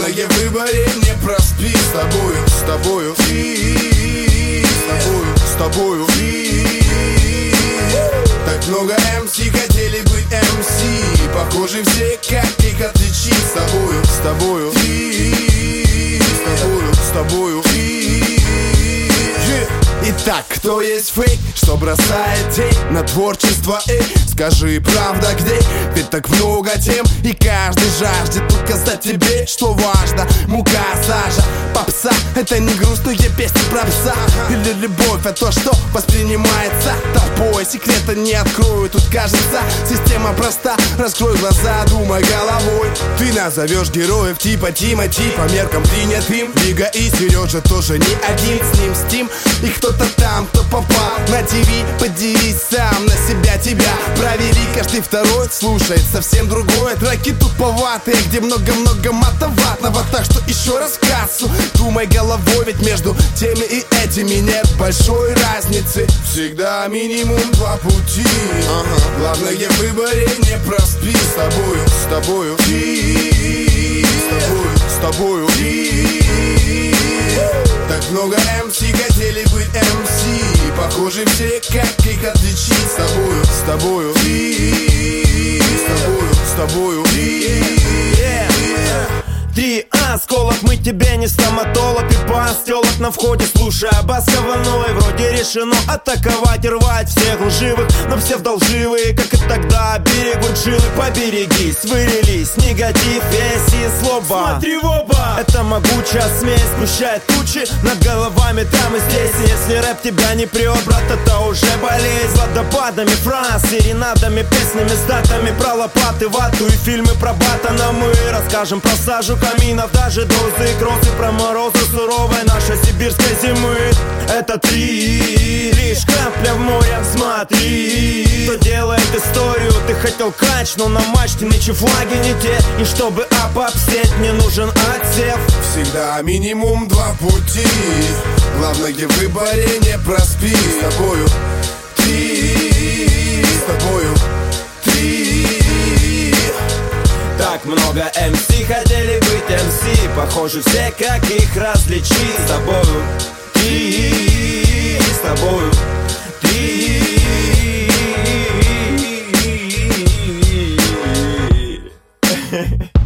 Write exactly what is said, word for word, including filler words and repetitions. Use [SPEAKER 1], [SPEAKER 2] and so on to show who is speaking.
[SPEAKER 1] Главное в выборе не проспи. С тобою, с тобою, ты, с тобою, с тобою, ты. Так много эм си хотели быть эм си. Похожи все, как их отличить. С тобою, с тобою, ты, с тобою, с тобою, ты. Итак, кто есть фейк, что бросает тень на творчество, эй? Скажи, правда где? Ведь так много тем, и каждый жаждет показать тебе, что важно. Мука, сажа, попса — это не грустные песни про пса. Или любовь — а то, что воспринимается толпой. Секрета не открою, тут кажется система проста. Раскрой глаза, думай головой. Ты назовешь героев типа Тимати по меркам принятым. Лига и Сережа тоже не один, с ним стим. И кто-то там, кто попал на ТВ. Подивись сам на себя, тебя провели. Каждый второй слушает совсем другое. Треки туповатые, где много-много матоватного. Так что еще раз в кассу думай головой, ведь между теми и этими нет большой разницы. Всегда минимум два пути, ага. Главное в выборе не проспи. С тобою, с тобою, ты, с тобою, с тобою, ты. Так много эм си хотели быть эм си. Похожи все, как их отличить. С тобою, с тобою, ты, с тобою, с тобою, ты.
[SPEAKER 2] Три осколок, мы тебе не стоматолог. И пастелок на входе, слушая бас гованой. Вроде решено атаковать и рвать всех лживых, но все вдолживые, как и тогда, берегут жилы. Поберегись, вырелись, негатив весь и злоба. Смотри в оба! Это могучая смесь, сгущает тучи над головами там и здесь. Если рэп тебя не прет, брат, это уже болезнь. Водопадами фраз, серенадами, песнями с датами про лопаты, вату и фильмы про Баттона. Мы расскажем про сажу каминов, даже дозы и кроссы, про морозы суровой нашей сибирской зимы. Это ты, лишь капля в море, смотри, кто делает историю. Ты хотел кач, но на мачте ничьи флаги не те. И чтобы обобсеть, мне нужен отсев.
[SPEAKER 1] Всегда минимум два пути. Главное в выборе не проспи. С тобою, ты, с тобою, ты.
[SPEAKER 2] Так много эм си хотели быть эм си. Похожи все, как их различить. С тобою, ты, с тобою, ты.